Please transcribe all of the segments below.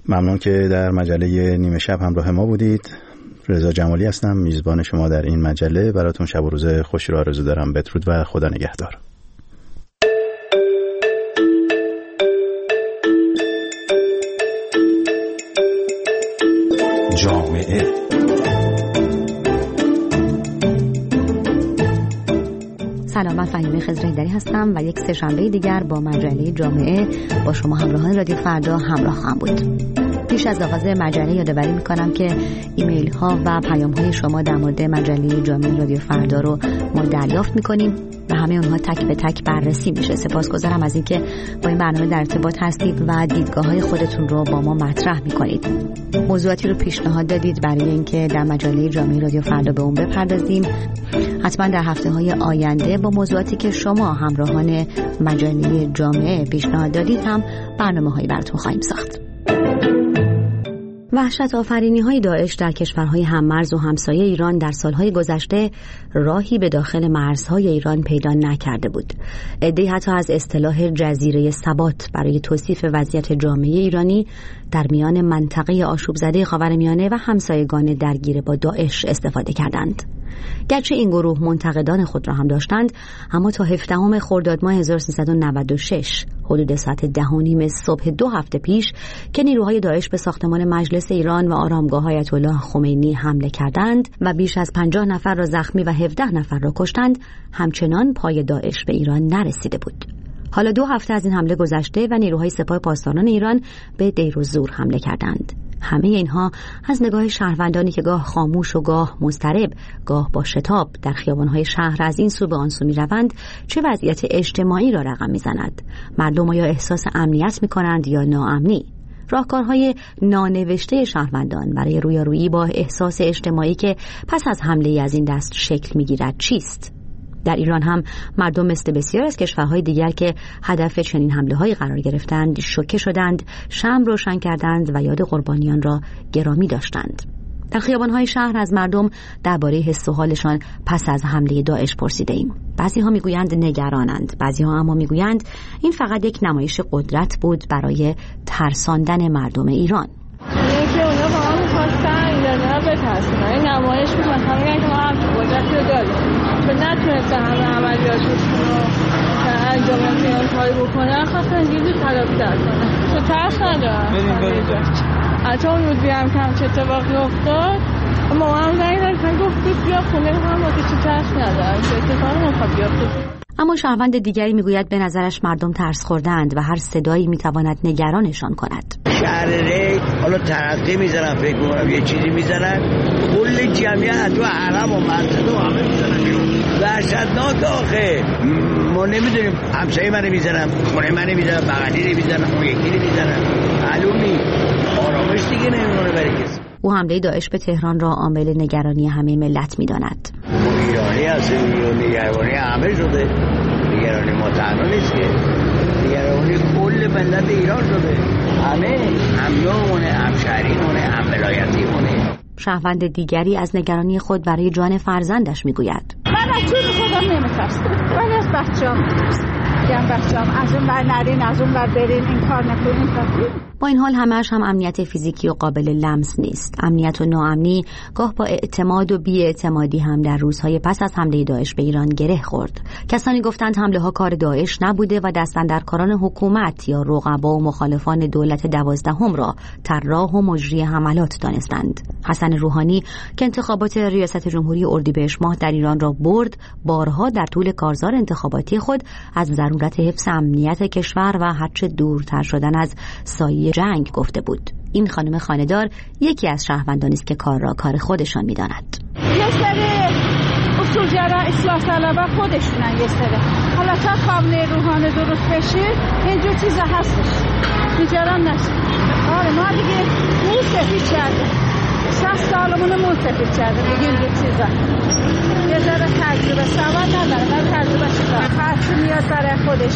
ممنون که در مجله نیمه شب همراه ما بودید. رضا جمالی هستم، میزبان شما در این مجله. براتون شب و روز خوشی را آرزو دارم. بدرود و خدا نگهدار. جامعه سلام، من فهیمه خضره‌ایدری هستم و یک سه‌شنبه دیگر با مجله جامعه با شما همراهان رادیو فردا همراه خواهم بود. پیش از آغاز مجله یادآوری می‌کنم که ایمیل ها و پیام های شما در مورد مجله جامعه رادیو فردا رو ما دریافت می‌کنیم و همه اونها تک به تک بررسی میشه. سپاسگزارم از اینکه با این برنامه در ارتباط هستید و دیدگاه‌های خودتون رو با ما مطرح می‌کنید. موضوعاتی رو پیشنهاد دادید برای اینکه در مجله جامعه رادیو فردا به اون بپردازیم. حتما در هفته‌های آینده با موضوعاتی که شما همراهان مجله جامعه پیشنهاد دادید هم برنامه‌هایی براتون خواهیم ساخت. وحشت آفرینی‌های داعش در کشورهای هممرز و همسایه ایران در سالهای گذشته راهی به داخل مرزهای ایران پیدا نکرده بود. عده‌ای حتی از اصطلاح جزیره ثبات برای توصیف وضعیت جامعه ایرانی در میان منطقه آشوب‌زده خاورمیانه و همسایگان درگیر با داعش استفاده کردند. گرچه این گروه منتقدان خود را هم داشتند، اما تا 17 خرداد ماه 1396 حدود ساعت 10:30 صبح 2 هفته پیش که نیروهای داعش به ساختمان مجلس ایران و آرامگاه آیت الله خمینی حمله کردند و بیش از 50 نفر را زخمی و 17 نفر را کشتند، همچنان پای داعش به ایران نرسیده بود. حالا 2 هفته از این حمله گذشته و نیروهای سپاه پاسداران ایران به دیر الزور حمله کردند. همه اینها از نگاه شهروندانی که گاه خاموش و گاه مضطرب، گاه با شتاب در خیابان‌های شهر از این سو به آن سو می‌روند، چه وضعیت اجتماعی را رقم می‌زند. مردم یا احساس امنیت می‌کنند یا ناامنی. راهکارهای نانوشته شهروندان برای رویارویی با احساس اجتماعی که پس از حمله از این دست شکل می‌گیرد چیست؟ در ایران هم مردم مثل بسیار از کشورهای دیگر که هدف چنین حمله‌هایی قرار گرفتند شوکه شدند، شمع روشن کردند و یاد قربانیان را گرامی داشتند. در خیابان‌های شهر از مردم درباره حس و حالشان پس از حمله داعش پرسیده‌ایم. بعضی‌ها می‌گویند نگرانند، بعضی‌ها اما می‌گویند این فقط یک نمایش قدرت بود برای ترساندن مردم ایران. اینکه اونا با هم می‌خواستن ایرانی‌ها بترسونن، این نمایش می‌خواستن بگن که ما هم قدرت رو داریم. چون نتونستن همه عملیاتشون رو انجام بدن، کاری بکنن، خواستن گیزی تلافی در کنن. تو ترس ندارن. حتی اون روزی هم که چه اتفاقی افتاد، ماما هم زنگ زد گفت بیا خونه هم با که چه ترس ندارن، چه اتفاقی نمیخواد بیفته. اما شهروند دیگری میگوید به نظرش مردم ترس خوردند و هر صدایی میتواند نگرانشان کند. شهر ری حالا ترقی میزنن، فکر میکنم یه چیزی میزنن، کل جمعیت و حرم و مسجد و همه میزنن. وحشتناک آخه. ما نمیدونیم همسایه من میزنم، خونه من میزنم، بغلی میزنم، اون یکی میزنم، معلومی آرامش دیگه نمیمونه برای کسی. او حمله داعش به تهران را عامل نگرانی همه ملت میداند. ایرانی هستیم، نگرانی همه شده. نگرانی ما تنها نیست که، نگرانی کل ملت ایران شده. همه، هم یارمونه، هم شهریمونه، هم ولایتیمونه. شهروند دیگری از نگرانی خود برای جان فرزندش میگوید. من از چون خودم نمیترسم، ولی از بچه‌ام میترسم. بچه‌ام از اون بر نرین، از اون بر برین، این کار نکنین. با این حال همه‌اش هم امنیت فیزیکی و قابل لمس نیست. امنیت و ناامنی گاه با اعتماد و بی‌اعتمادی هم در روزهای پس از حمله داعش به ایران گره خورد. کسانی گفتند حمله‌ها کار داعش نبوده و دستاندرکاران حکومت یا رقبا و مخالفان دولت 12 را طراح و مجری حملات دانستند. حسن روحانی که انتخابات ریاست جمهوری اردیبهشت ماه در ایران را برد، بارها در طول کارزار انتخاباتی خود از ضرورت حفظ امنیت کشور و هرچه دورتر شدن از سایه جنگ گفته بود. این خانم خانه‌دار یکی از شهروندانی است که کار را کار خودشان می‌داند. یه سری اصولگرا اصلاح طلبا خودشونن، یه سری حالا تا خامنه روحانی درست بشه اینجور چیزا هستش، نگران نشید. آره ما دیگه مو سفید کرده، 60 سالمون مو سفید کرده دیگه اینجور چیزا. یه ذره تجربه سواد نداره، من تجربه شدم. هرچی میاد برای خودش،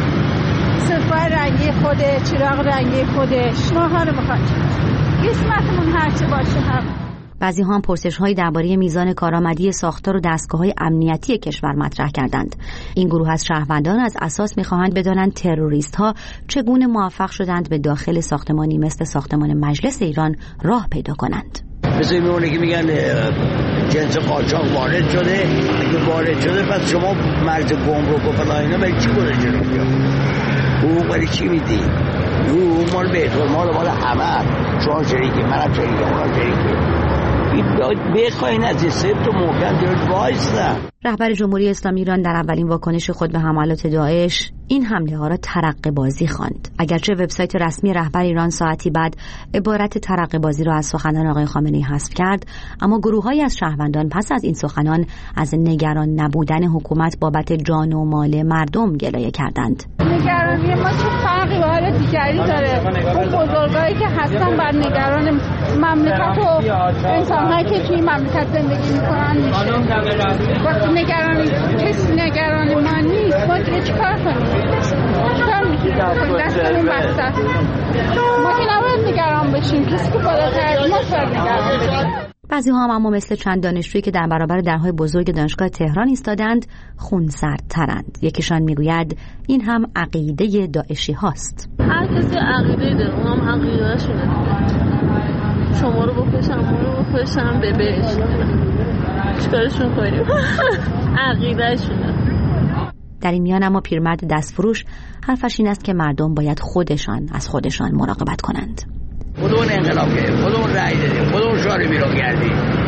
سرفای رنگی خوده، چراغ رنگی خودش، ما ها رو میخواد قسمتمون هرچی باشه هم. بعضی‌ها هم پرسش‌هایی درباره میزان کارآمدی ساختار و دستگاه‌های امنیتی کشور مطرح کردند. این گروه از شهروندان از اساس می‌خواهند بدانند تروریست‌ها چگونه موفق شدند به داخل ساختمانی مثل ساختمان مجلس ایران راه پیدا کنند. مثل میمونه که میگن جنس قاچاق وارد شده، اگه وارد شده پس شما مرز گمرک و فلان اینا برای چی گذاشته رو حقوق برای چی میدی؟ حقوق مال بیت المال مال همه، شما شریکی، منم شریکی، اونم شریکی. بخواین از سه تا محکم جلوش وایسن. رهبر جمهوری اسلامی ایران در اولین واکنش خود به حملات داعش این حمله ها را ترقه بازی خواند. اگرچه وبسایت رسمی رهبر ایران ساعتی بعد عبارت ترقه بازی را از سخنان آقای خامنه‌ای حذف کرد، اما گروه‌هایی از شهروندان پس از این سخنان از نگران نبودن حکومت بابت جان و مال مردم گلایه کردند. نگرانی ما چه فرقی با حال دیگری داره؟ اون بزرگایی که هستن بر نگران مملکت و انسان‌هایی که توی مملکت زندگی می‌کنن میشه. وقتی نگران کسی نگران ما نیست، ما دیگه چیکار کنیم؟ چیکار می‌کنیم؟ دستمون بسته. ما که نباید نگران بشیم، کسی که بالاتر ما باید نگران بشیم. بعضی ها هم اما مثل چند دانشجویی که در برابر درهای بزرگ دانشگاه تهران ایستادند خونسردترند. یکیشان میگوید این هم عقیده داعشی هاست. هر کسی عقیده داره، اونم عقیده شونه. شما رو بکشم، ما رو بکشم، بهش چیکارشون کنیم؟ عقیده شونه. در این میان اما پیرمرد دستفروش حرفش این است که مردم باید خودشان از خودشان مراقبت کنند. خودمون انقلاب کردیم، خودمون رأی دادیم، خودمون شارع بیرون کردیم.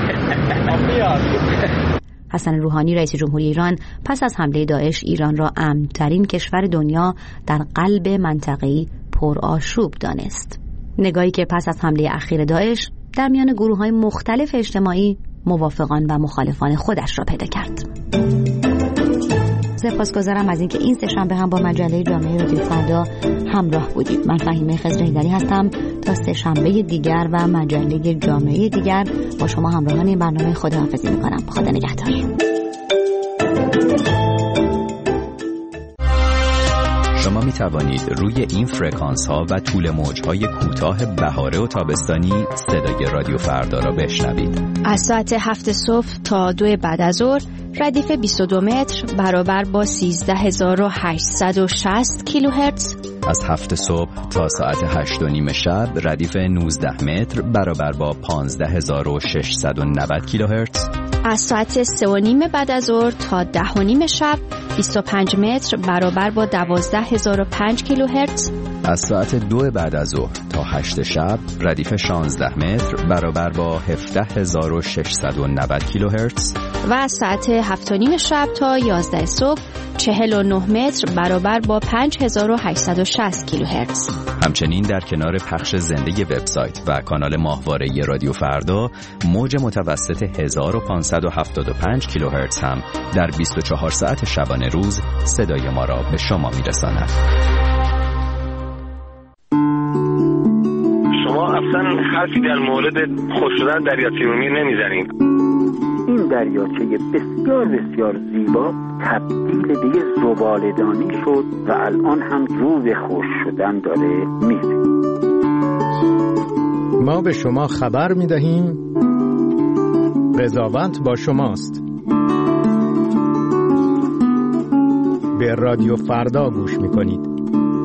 حسن روحانی رئیس جمهوری ایران پس از حمله داعش ایران را امن‌ترین کشور دنیا در قلب منطقه‌ای پرآشوب دانست. نگاهی که پس از حمله اخیر داعش در میان گروه‌های مختلف اجتماعی موافقان و مخالفان خودش را پیدا کرد. سپاسگزارم از اینکه این سه‌شنبه هم با مجله جامعه رادیو فردا همراه بودید. من فهیمه خضرحیدری هستم. تا سه‌شنبه دیگر و مجله جامعه دیگر با شما همراهان این برنامه خداحافظی می‌کنم. خدا نگهدار. شما می توانید روی این فرکانس ها و طول موج های کوتاه بهاره و تابستانی صدای رادیو فردا را بشنوید. از ساعت 7 صبح تا 2 بعد از ظهر ردیف 22 متر برابر با 13860 کیلوهرتز. از 7 صبح تا ساعت 8:30 شب ردیف 19 متر برابر با 15690 کیلوهرتز. از ساعت 3:30 بعد از ظهر تا 10:30 شب 25 متر برابر با 12005 کیلوهرتز. از ساعت 2 بعد از ظهر تا 8 شب ردیف 16 متر برابر با 17690 کیلوهرتز. و از ساعت 7:30 شب تا 11 صبح 49 متر برابر با 5860 کیلوهرتز. همچنین در کنار پخش زنده وبسایت و کانال ماهواره رادیو فردا موج متوسط 1575 کیلوهرتز هم در 24 ساعت شبانه روز صدای ما را به شما میرساند. شما اصلا حرفی در مورد خوش شدن دریاچه ارومیه نمیزنید. این دریاچه بسیار بسیار زیبا تبدیل به یه زباله‌دانی شد و الان هم رو به خوش شدن داره میره. ما به شما خبر میدهیم قضاوت با شماست. به رادیو فردا گوش میکنید.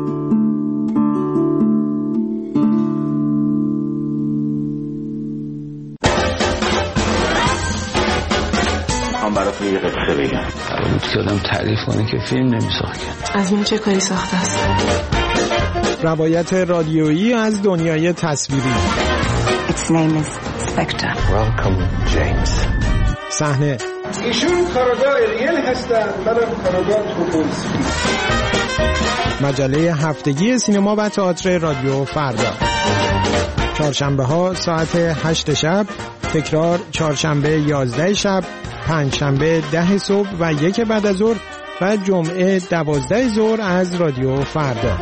براتون یه قصه بگم. بود که آدم تعریف کنه که فیلم نمیساخت. از این چه کاری ساخته است؟ روایت رادیویی از دنیای تصویری. Its name is Spectre. Welcome James. صحنه ایشون کارگاه ریل هستن، منم کارگاه توپولسکی. مجله هفتگی سینما و تئاتر رادیو فردا. چهارشنبه ها ساعت 8 شب، تکرار چهارشنبه 11 شب، پنجشنبه 10 صبح و 1 بعد از ظهر و جمعه 12 ظهر از رادیو فردا.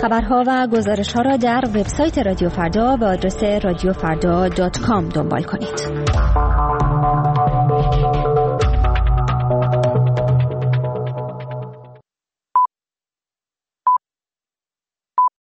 خبرها و گزارش‌ها را در وبسایت رادیو فردا به آدرس radiofrda.com دنبال کنید.